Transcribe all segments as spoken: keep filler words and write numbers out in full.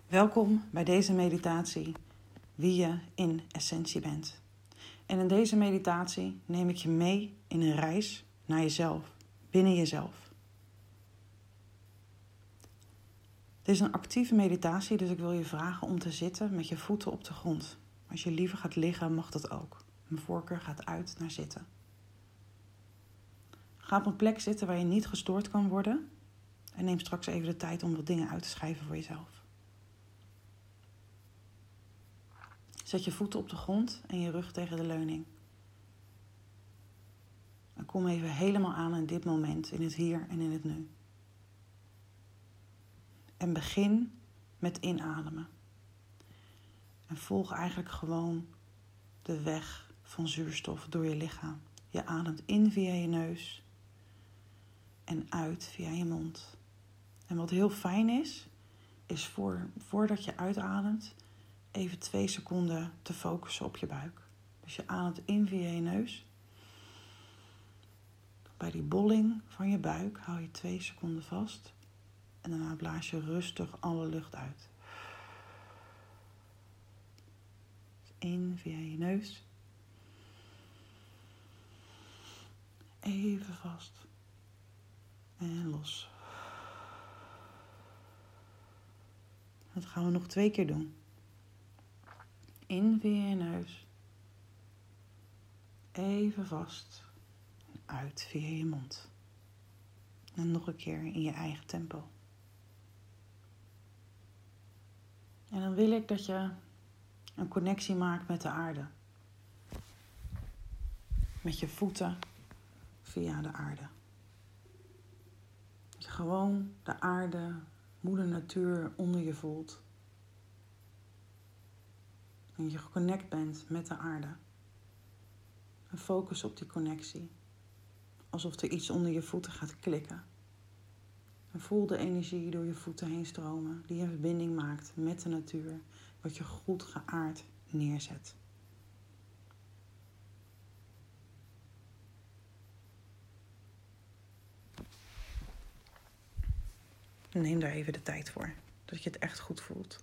Welkom bij deze meditatie, wie je in essentie bent. En in deze meditatie neem ik je mee in een reis naar jezelf, binnen jezelf. Dit is een actieve meditatie, dus ik wil je vragen om te zitten met je voeten op de grond. Als je liever gaat liggen, mag dat ook. Mijn voorkeur gaat uit naar zitten. Ga op een plek zitten waar je niet gestoord kan worden. En neem straks even de tijd om wat dingen uit te schrijven voor jezelf. Zet je voeten op de grond en je rug tegen de leuning. En kom even helemaal aan in dit moment, in het hier en in het nu. En begin met inademen. En volg eigenlijk gewoon de weg van zuurstof door je lichaam. Je ademt in via je neus en uit via je mond. En wat heel fijn is, is voor, voordat je uitademt, even twee seconden te focussen op je buik. Dus je ademt in via je neus. Bij die bolling van je buik hou je twee seconden vast. En daarna blaas je rustig alle lucht uit. In via je neus. Even vast. En los. Dat gaan we nog twee keer doen. In via je neus. Even vast. Uit via je mond. En nog een keer in je eigen tempo. En dan wil ik dat je een connectie maakt met de aarde. Met je voeten via de aarde. Dat je gewoon de aarde, moeder natuur onder je voelt. En je geconnect bent met de aarde. En focus op die connectie. Alsof er iets onder je voeten gaat klikken. En voel de energie door je voeten heen stromen. Die een verbinding maakt met de natuur. Wat je goed geaard neerzet. Neem daar even de tijd voor. Dat je het echt goed voelt.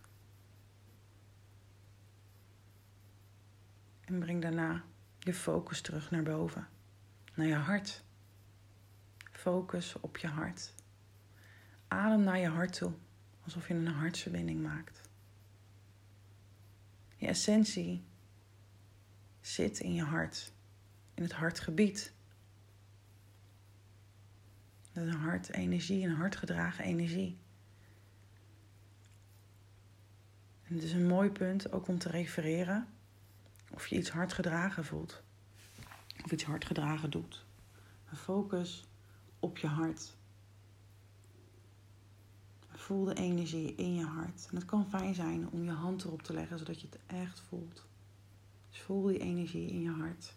En breng daarna je focus terug naar boven. Naar je hart. Focus op je hart. Adem naar je hart toe. Alsof je een hartsverbinding maakt. Je essentie zit in je hart. In het hartgebied. Dat is een hartenergie, een hartgedragen energie. En het is een mooi punt ook om te refereren. Of je iets hardgedragen voelt. Of iets hardgedragen doet. Maar focus op je hart. Voel de energie in je hart. En het kan fijn zijn om je hand erop te leggen, zodat je het echt voelt. Dus voel die energie in je hart.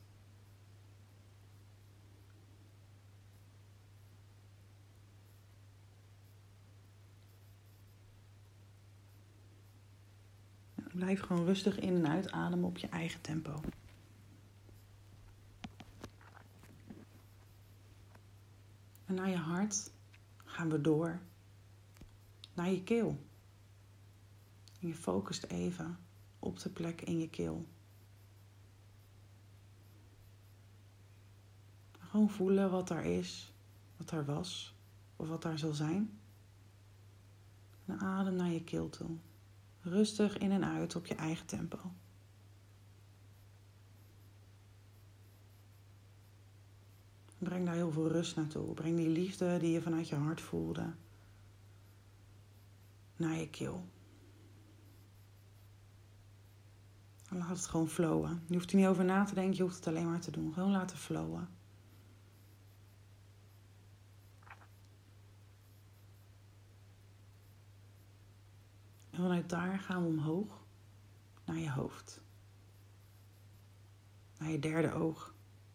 Blijf gewoon rustig in en uitademen op je eigen tempo. En naar je hart gaan we door naar je keel. En je focust even op de plek in je keel. Gewoon voelen wat daar is, wat daar was of wat daar zal zijn. En adem naar je keel toe. Rustig in en uit op je eigen tempo. Breng daar heel veel rust naartoe. Breng die liefde die je vanuit je hart voelde naar je keel. En laat het gewoon flowen. Je hoeft er niet over na te denken, je hoeft het alleen maar te doen. Gewoon laten flowen. En vanuit daar gaan we omhoog naar je hoofd. Naar je derde oog.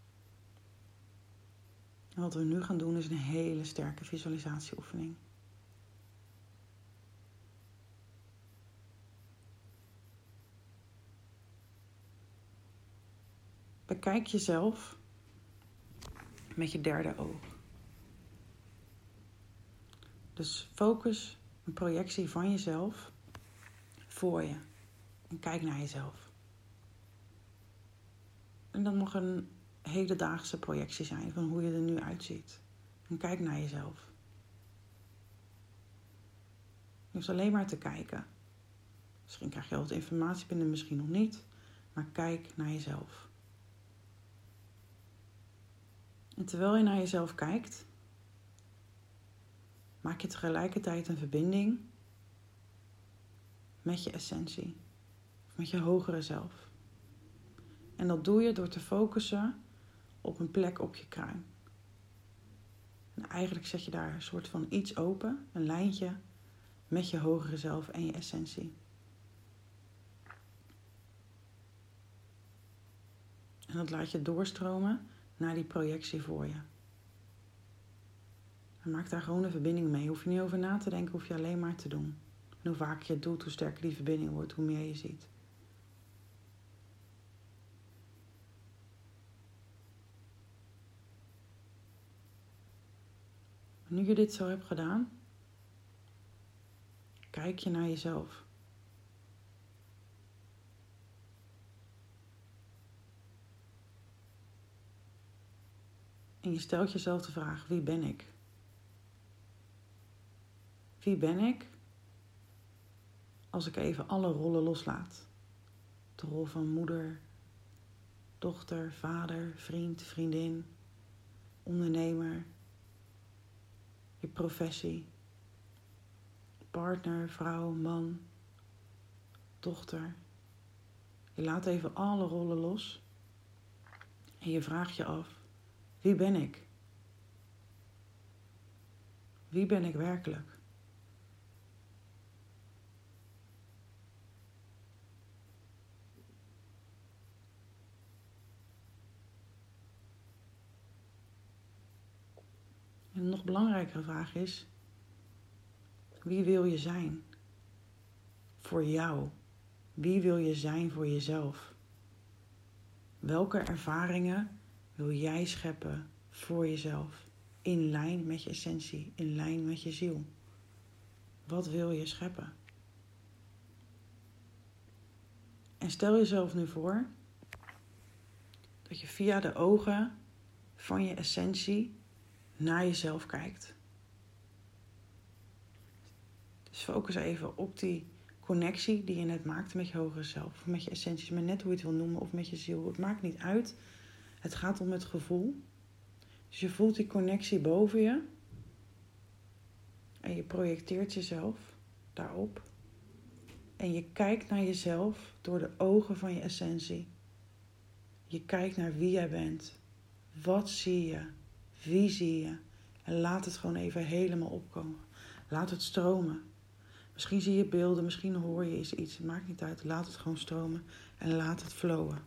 En wat we nu gaan doen is een hele sterke visualisatieoefening. Bekijk jezelf met je derde oog. Dus focus een projectie van jezelf voor je. En kijk naar jezelf. En dat mag een hedendaagse projectie zijn van hoe je er nu uitziet. En kijk naar jezelf. Je hoeft alleen maar te kijken. Misschien krijg je al wat informatie binnen, misschien nog niet. Maar kijk naar jezelf. En terwijl je naar jezelf kijkt, maak je tegelijkertijd een verbinding met je essentie. Met je hogere zelf. En dat doe je door te focussen op een plek op je kruin. En eigenlijk zet je daar een soort van iets open, een lijntje met je hogere zelf en je essentie. En dat laat je doorstromen naar die projectie voor je. En maak daar gewoon een verbinding mee. Hoef je niet over na te denken, hoef je alleen maar te doen. En hoe vaker je het doet, hoe sterker die verbinding wordt, hoe meer je ziet. Nu je dit zo hebt gedaan, kijk je naar jezelf. En je stelt jezelf de vraag, wie ben ik? Wie ben ik als ik even alle rollen loslaat? De rol van moeder, dochter, vader, vriend, vriendin, ondernemer, je professie, partner, vrouw, man, dochter. Je laat even alle rollen los en je vraagt je af, wie ben ik? Wie ben ik werkelijk? En een nog belangrijkere vraag is, wie wil je zijn? Voor jou. Wie wil je zijn voor jezelf? Welke ervaringen wil jij scheppen voor jezelf? In lijn met je essentie, in lijn met je ziel. Wat wil je scheppen? En stel jezelf nu voor dat je via de ogen van je essentie naar jezelf kijkt. Dus focus even op die connectie die je net maakte met je hogere zelf. Of met je essentie, maar net hoe je het wil noemen, of met je ziel. Het maakt niet uit. Het gaat om het gevoel. Dus je voelt die connectie boven je. En je projecteert jezelf daarop. En je kijkt naar jezelf door de ogen van je essentie. Je kijkt naar wie jij bent. Wat zie je? Wie zie je? En laat het gewoon even helemaal opkomen. Laat het stromen. Misschien zie je beelden, misschien hoor je iets. Het maakt niet uit. Laat het gewoon stromen. En laat het flowen.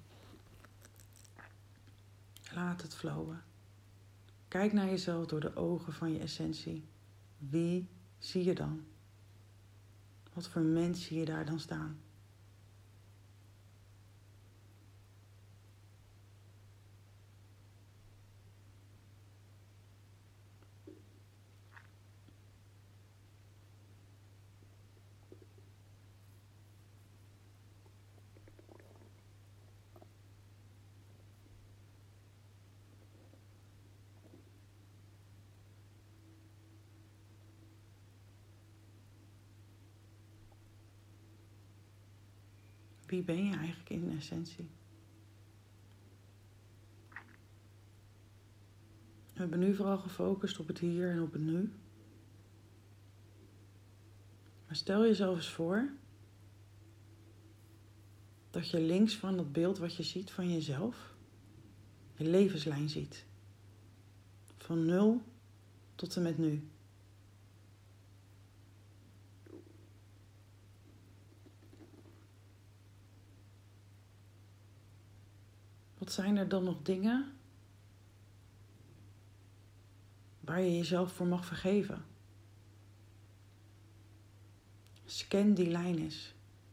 Laat het flowen. Kijk naar jezelf door de ogen van je essentie. Wie zie je dan? Wat voor mens zie je daar dan staan? Wie ben je eigenlijk in essentie? We hebben nu vooral gefocust op het hier en op het nu. Maar stel jezelf eens voor dat je links van dat beeld wat je ziet van jezelf, je levenslijn ziet. Van nul tot en met nu. Wat zijn er dan nog dingen waar je jezelf voor mag vergeven? Scan die lijn eens.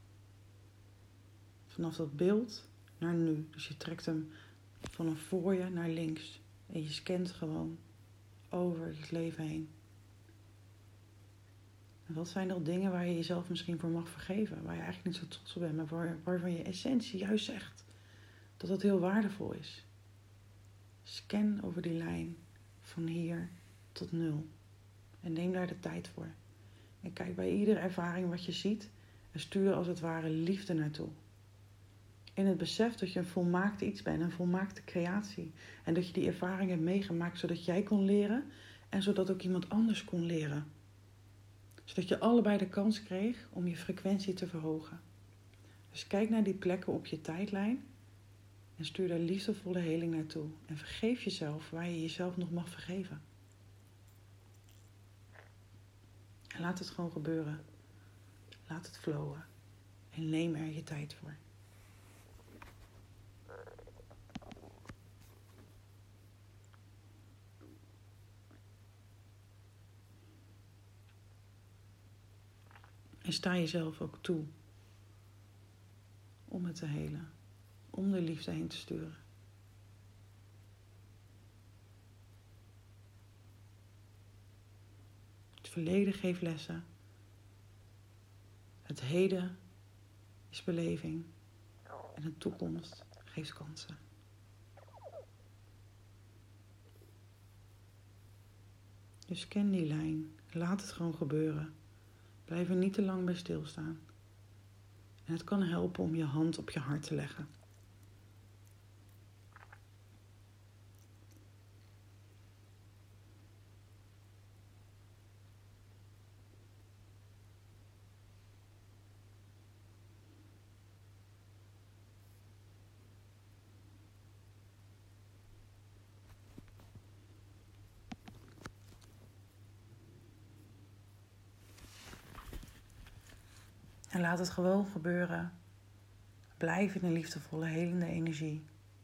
Vanaf dat beeld naar nu. Dus je trekt hem vanaf voor je naar links. En je scant gewoon over het leven heen. En wat zijn dan dingen waar je jezelf misschien voor mag vergeven? Waar je eigenlijk niet zo trots op bent, maar waar, waarvan je essentie juist zegt dat het heel waardevol is. Scan over die lijn van hier tot nul. En neem daar de tijd voor. En kijk bij iedere ervaring wat je ziet en stuur als het ware liefde naartoe. In het besef dat je een volmaakt iets bent, een volmaakte creatie. En dat je die ervaring hebt meegemaakt zodat jij kon leren en zodat ook iemand anders kon leren. Zodat je allebei de kans kreeg om je frequentie te verhogen. Dus kijk naar die plekken op je tijdlijn en stuur daar liefdevolle heling naartoe. En vergeef jezelf waar je jezelf nog mag vergeven. En laat het gewoon gebeuren. Laat het flowen. En neem er je tijd voor. En sta jezelf ook toe om het te helen. Om de liefde heen te sturen. Het verleden geeft lessen. Het heden is beleving. En de toekomst geeft kansen. Dus ken die lijn. Laat het gewoon gebeuren. Blijf er niet te lang bij stilstaan. En het kan helpen om je hand op je hart te leggen. En laat het gewoon gebeuren. Blijf in een liefdevolle, helende energie.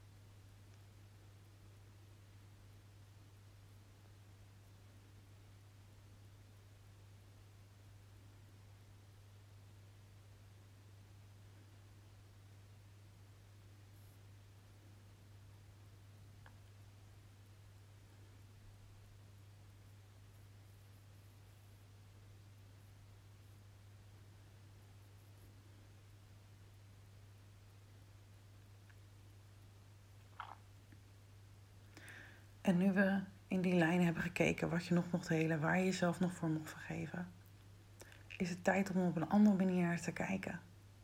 En nu we in die lijn hebben gekeken wat je nog mocht helen, waar je jezelf nog voor mocht vergeven, is het tijd om op een andere manier naar te kijken.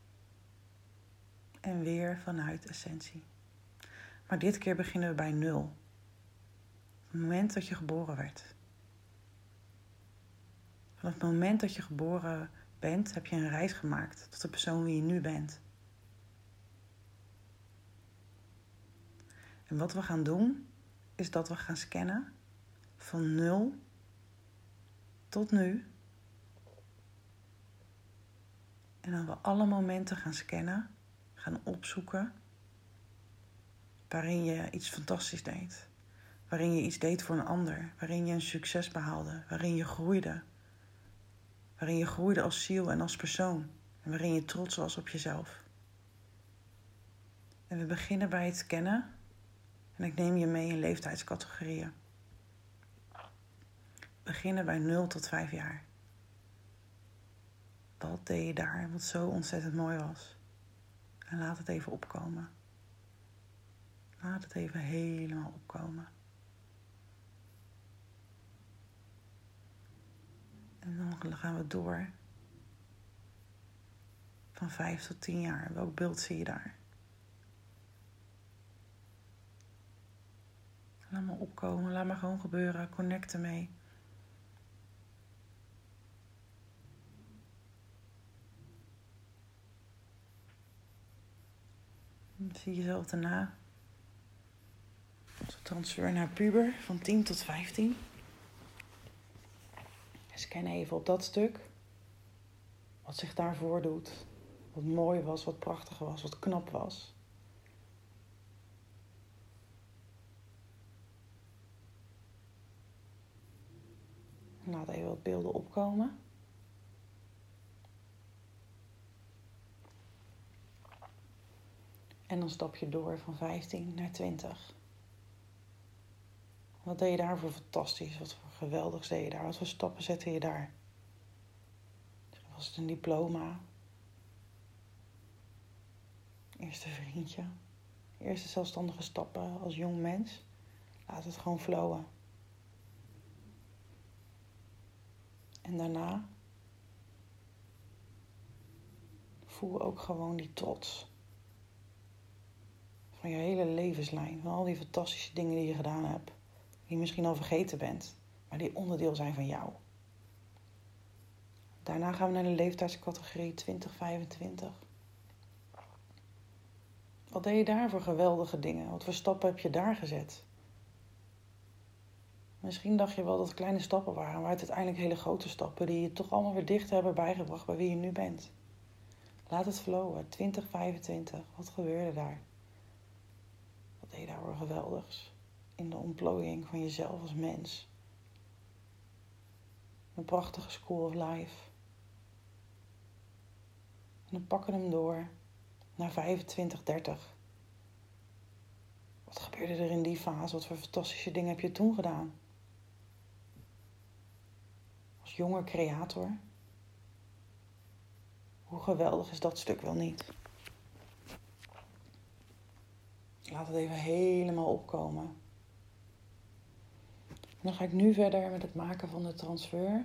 En weer vanuit essentie. Maar dit keer beginnen we bij nul. Op het moment dat je geboren werd. Vanaf het moment dat je geboren bent, heb je een reis gemaakt tot de persoon wie je nu bent. En wat we gaan doen, is dat we gaan scannen van nul tot nu. En dan we alle momenten gaan scannen, gaan opzoeken, waarin je iets fantastisch deed. Waarin je iets deed voor een ander, waarin je een succes behaalde, waarin je groeide. Waarin je groeide als ziel en als persoon. En waarin je trots was op jezelf. En we beginnen bij het scannen. En ik neem je mee in leeftijdscategorieën. We beginnen bij nul tot vijf jaar. Wat deed je daar wat zo ontzettend mooi was? En laat het even opkomen. Laat het even helemaal opkomen. En dan gaan we door. Van vijf tot tien jaar. Welk beeld zie je daar? Laat maar opkomen. Laat maar gewoon gebeuren. Connect ermee. Dan zie je jezelf daarna. Als transfer naar puber. Van tien tot vijftien. Scan even op dat stuk. Wat zich daar voordoet. Wat mooi was, wat prachtig was, wat knap was. Laat even wat beelden opkomen. En dan stap je door van vijftien naar twintig. Wat deed je daar voor fantastisch? Wat voor geweldigs deed je daar? Wat voor stappen zette je daar? was het een diploma? Eerste vriendje? Eerste zelfstandige stappen als jong mens? Laat het gewoon flowen. En daarna voel ook gewoon die trots. Van je hele levenslijn. Van al die fantastische dingen die je gedaan hebt. Die je misschien al vergeten bent. Maar die onderdeel zijn van jou. Daarna gaan we naar de leeftijdscategorie twintig vijfentwintig. Wat deed je daar voor geweldige dingen? Wat voor stappen heb je daar gezet? Misschien dacht je wel dat het kleine stappen waren, maar het uiteindelijk hele grote stappen die je toch allemaal weer dicht hebben bijgebracht bij wie je nu bent. Laat het flowen. twintig vijfentwintig. Wat gebeurde daar? Wat deed je daar voor geweldigs? In de ontplooiing van jezelf als mens. Een prachtige school of life. En dan pakken we hem door naar vijfentwintig dertig. Wat gebeurde er in die fase? Wat voor fantastische dingen heb je toen gedaan? Als jonge creator. Hoe geweldig is dat stuk wel niet? Laat het even helemaal opkomen. En dan ga ik nu verder met het maken van de transfer.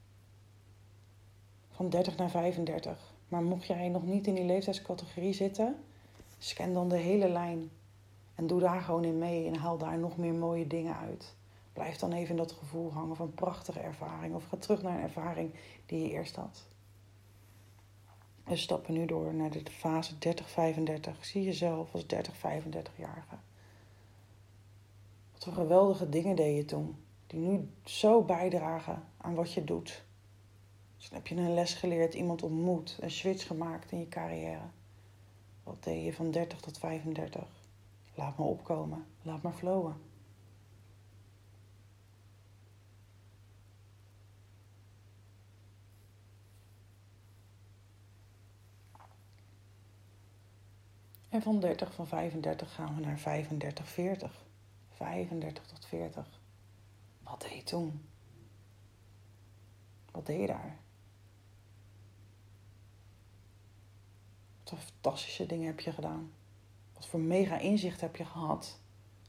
Van dertig naar vijfendertig. Maar mocht jij nog niet in die leeftijdscategorie zitten, scan dan de hele lijn. En doe daar gewoon in mee en haal daar nog meer mooie dingen uit. Blijf dan even in dat gevoel hangen van prachtige ervaring. Of ga terug naar een ervaring die je eerst had. We stappen nu door naar de fase dertig vijfendertig. Zie jezelf als dertig vijfendertig-jarige. Wat voor geweldige dingen deed je toen. Die nu zo bijdragen aan wat je doet. Dus dan heb je een les geleerd, iemand ontmoet, een switch gemaakt in je carrière. Wat deed je van dertig tot vijfendertig? Laat me opkomen, laat maar flowen. En van dertig van vijfendertig gaan we naar vijfendertig veertig. vijfendertig tot veertig. Wat deed je toen? Wat deed je daar? Wat voor fantastische dingen heb je gedaan? Wat voor mega inzicht heb je gehad?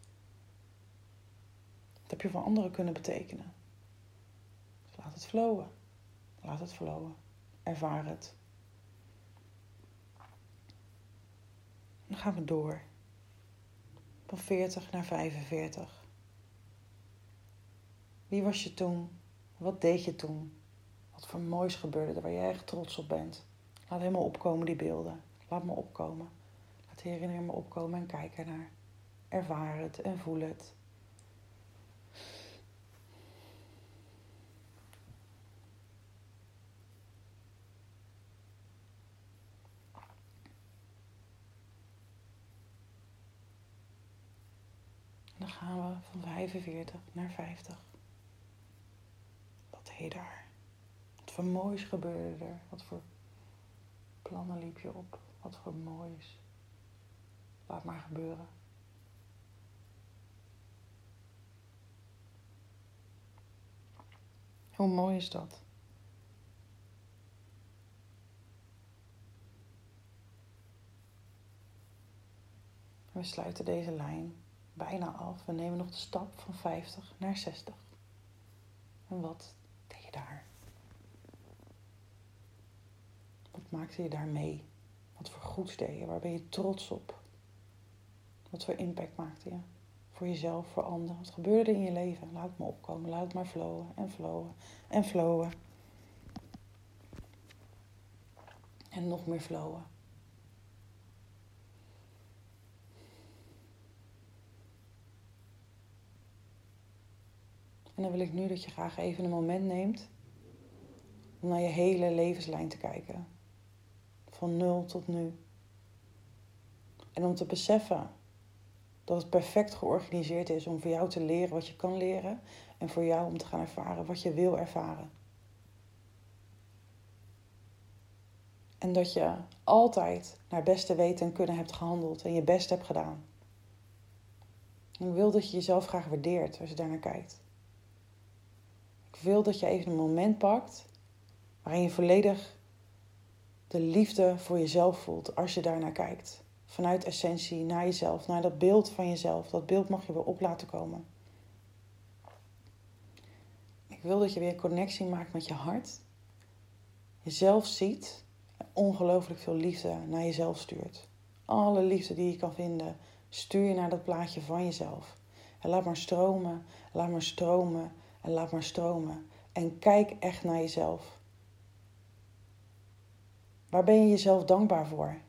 Wat heb je voor anderen kunnen betekenen? Dus laat het flowen. Laat het flowen. Ervaar het. Dan gaan we door. Van veertig naar vijfenveertig. Wie was je toen? Wat deed je toen? Wat voor moois gebeurde er waar jij echt trots op bent? Laat helemaal opkomen die beelden. Laat me opkomen. Laat de herinnering me opkomen en kijk ernaar. Ervaar het en voel het. En dan gaan we van vijfenveertig naar vijftig. Wat deed je daar? Wat voor moois gebeurde er? Wat voor plannen liep je op? Wat voor moois. Laat maar gebeuren. Hoe mooi is dat? We sluiten deze lijn bijna af. We nemen nog de stap van vijftig naar zestig. En wat deed je daar? Wat maakte je daar mee? Wat voor goeds deed je? Waar ben je trots op? Wat voor impact maakte je? Voor jezelf, voor anderen. Wat gebeurde er in je leven? Laat het me opkomen. Laat het maar flowen en flowen en flowen. En nog meer flowen. En dan wil ik nu dat je graag even een moment neemt om naar je hele levenslijn te kijken. Van nul tot nu. En om te beseffen dat het perfect georganiseerd is om voor jou te leren wat je kan leren. En voor jou om te gaan ervaren wat je wil ervaren. En dat je altijd naar beste weten en kunnen hebt gehandeld en je best hebt gedaan. En ik wil dat je jezelf graag waardeert als je daar naar kijkt. Ik wil dat je even een moment pakt waarin je volledig de liefde voor jezelf voelt als je daarnaar kijkt. Vanuit essentie naar jezelf, naar dat beeld van jezelf. Dat beeld mag je weer op laten komen. Ik wil dat je weer connectie maakt met je hart. Jezelf ziet en ongelooflijk veel liefde naar jezelf stuurt. Alle liefde die je kan vinden, stuur je naar dat plaatje van jezelf. En laat maar stromen, laat maar stromen en laat maar stromen. En kijk echt naar jezelf. Waar ben je jezelf dankbaar voor?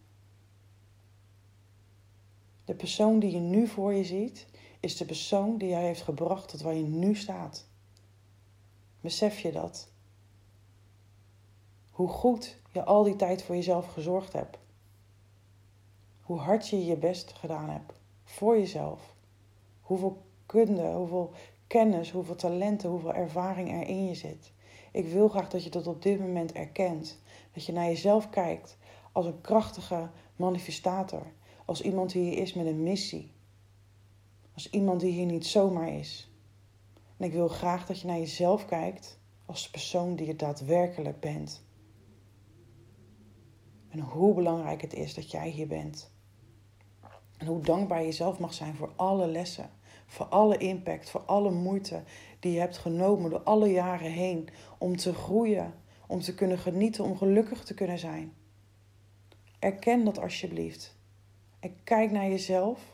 De persoon die je nu voor je ziet, is de persoon die jou heeft gebracht tot waar je nu staat. Besef je dat? Hoe goed je al die tijd voor jezelf gezorgd hebt. Hoe hard je je best gedaan hebt voor jezelf. Hoeveel kunde, hoeveel kennis, hoeveel talenten, hoeveel ervaring er in je zit. Ik wil graag dat je dat op dit moment erkent. Dat je naar jezelf kijkt als een krachtige manifestator. Als iemand die hier is met een missie. Als iemand die hier niet zomaar is. En ik wil graag dat je naar jezelf kijkt als de persoon die je daadwerkelijk bent. En hoe belangrijk het is dat jij hier bent. En hoe dankbaar je zelf mag zijn voor alle lessen. Voor alle impact, voor alle moeite die je hebt genomen door alle jaren heen. Om te groeien, om te kunnen genieten, om gelukkig te kunnen zijn. Erken dat alsjeblieft. En kijk naar jezelf.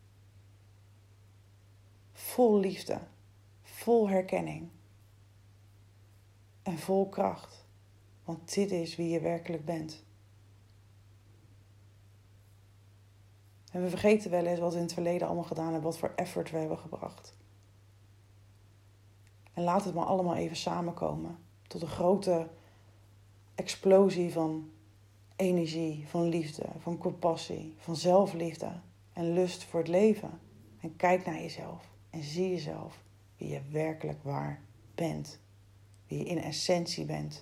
Vol liefde, vol herkenning. En vol kracht. Want dit is wie je werkelijk bent. En we vergeten wel eens wat we in het verleden allemaal gedaan hebben, wat voor effort we hebben gebracht. En laat het maar allemaal even samenkomen. Tot een grote explosie van energie, van liefde, van compassie, van zelfliefde en lust voor het leven. En kijk naar jezelf en zie jezelf wie je werkelijk waar bent. Wie je in essentie bent.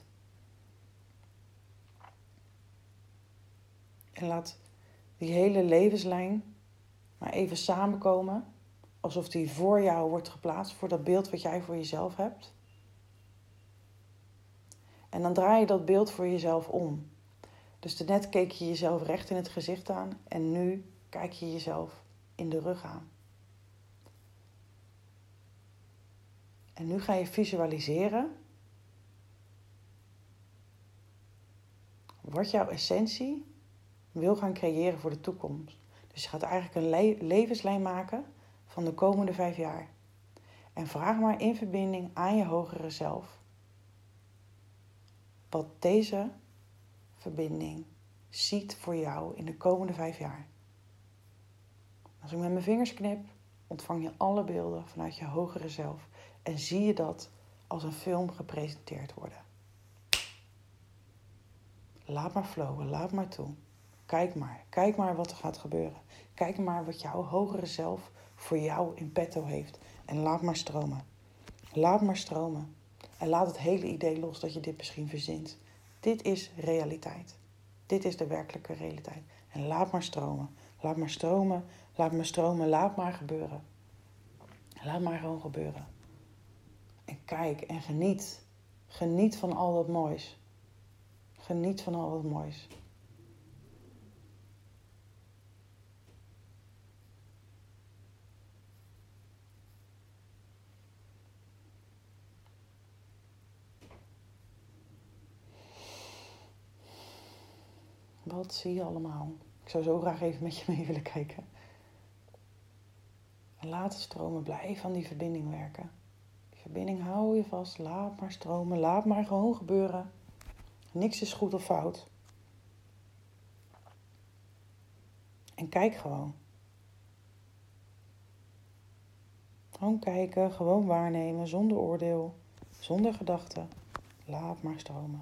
En laat die hele levenslijn maar even samenkomen. Alsof die voor jou wordt geplaatst. Voor dat beeld wat jij voor jezelf hebt. En dan draai je dat beeld voor jezelf om. Dus net keek je jezelf recht in het gezicht aan. En nu kijk je jezelf in de rug aan. En nu ga je visualiseren. Wat jouw essentie wil gaan creëren voor de toekomst. Dus je gaat eigenlijk een le- levenslijn maken van de komende vijf jaar. En vraag maar in verbinding aan je hogere zelf. Wat deze verbinding ziet voor jou in de komende vijf jaar. Als ik met mijn vingers knip, ontvang je alle beelden vanuit je hogere zelf. En zie je dat als een film gepresenteerd worden. Laat maar flowen, laat maar toe. Kijk maar, kijk maar wat er gaat gebeuren. Kijk maar wat jouw hogere zelf voor jou in petto heeft. En laat maar stromen. Laat maar stromen. En laat het hele idee los dat je dit misschien verzint. Dit is realiteit. Dit is de werkelijke realiteit. En laat maar stromen. Laat maar stromen, laat maar stromen, laat maar gebeuren. Laat maar gewoon gebeuren. En kijk en geniet. Geniet van al dat moois. Geniet van al dat moois. Wat zie je allemaal? Ik zou zo graag even met je mee willen kijken. En laat het stromen. Blijf aan die verbinding werken. Die verbinding hou je vast. Laat maar stromen. Laat maar gewoon gebeuren. Niks is goed of fout. En kijk gewoon. Gewoon kijken. Gewoon waarnemen. Zonder oordeel. Zonder gedachten. Laat maar stromen.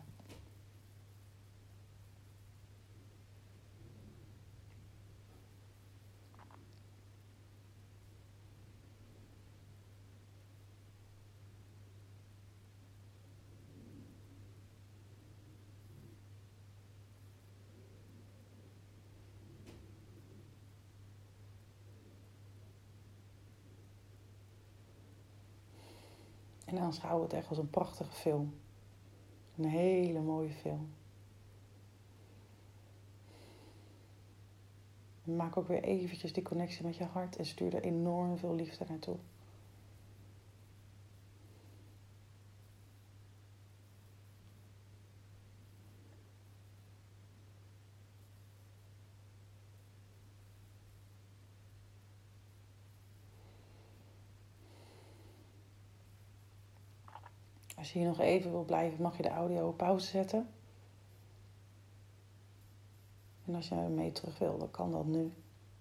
En dan schouw het echt als een prachtige film. Een hele mooie film. Maak ook weer eventjes die connectie met je hart en stuur er enorm veel liefde naartoe. Als je hier nog even wil blijven, mag je de audio op pauze zetten. En als je mee terug wil, dan kan dat nu.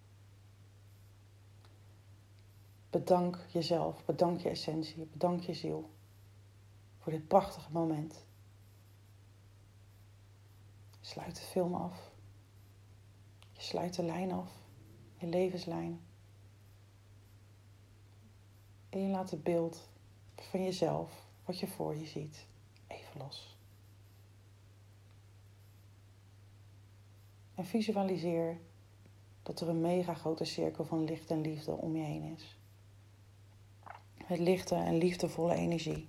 Bedank jezelf, bedank je essentie, bedank je ziel voor dit prachtige moment. Je sluit de film af. Je sluit de lijn af, je levenslijn. En je laat het beeld van jezelf, wat je voor je ziet, even los. En visualiseer dat er een mega grote cirkel van licht en liefde om je heen is. Met lichte en liefdevolle energie.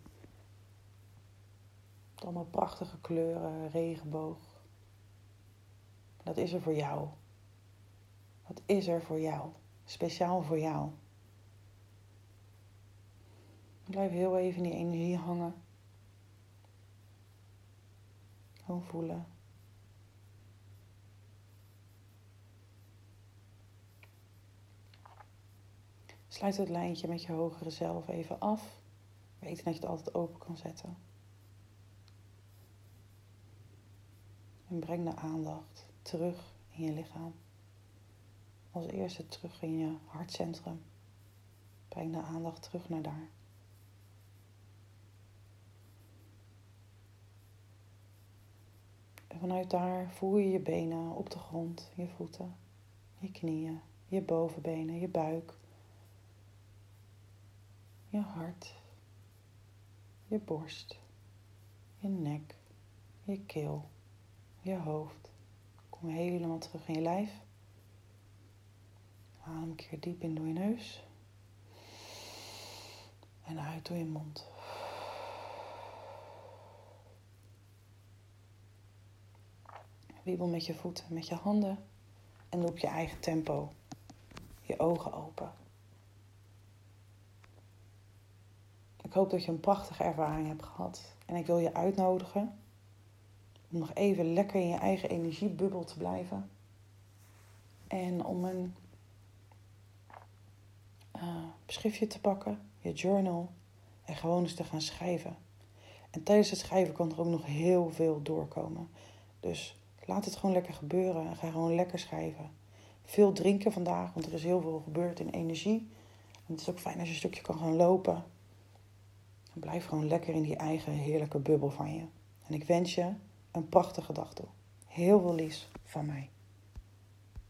Met allemaal prachtige kleuren, regenboog. Dat is er voor jou. Dat is er voor jou. Speciaal voor jou. Blijf heel even in die energie hangen. Gewoon voelen. Sluit het lijntje met je hogere zelf even af. Weten dat je het altijd open kan zetten. En breng de aandacht terug in je lichaam. Als eerste terug in je hartcentrum. Breng de aandacht terug naar daar. En vanuit daar voel je je benen op de grond, je voeten, je knieën, je bovenbenen, je buik, je hart, je borst, je nek, je keel, je hoofd. Kom helemaal terug in je lijf. Adem een keer diep in door je neus. En uit door je mond. Wiebel met je voeten, met je handen. En doe op je eigen tempo. Je ogen open. Ik hoop dat je een prachtige ervaring hebt gehad. En ik wil je uitnodigen om nog even lekker in je eigen energiebubbel te blijven. En om een uh, schriftje te pakken, je journal, en gewoon eens te gaan schrijven. En tijdens het schrijven kan er ook nog heel veel doorkomen. Dus laat het gewoon lekker gebeuren en ga gewoon lekker schrijven. Veel drinken vandaag, want er is heel veel gebeurd in energie. En het is ook fijn als je een stukje kan gaan lopen. En blijf gewoon lekker in die eigen heerlijke bubbel van je. En ik wens je een prachtige dag toe. Heel veel liefs van mij.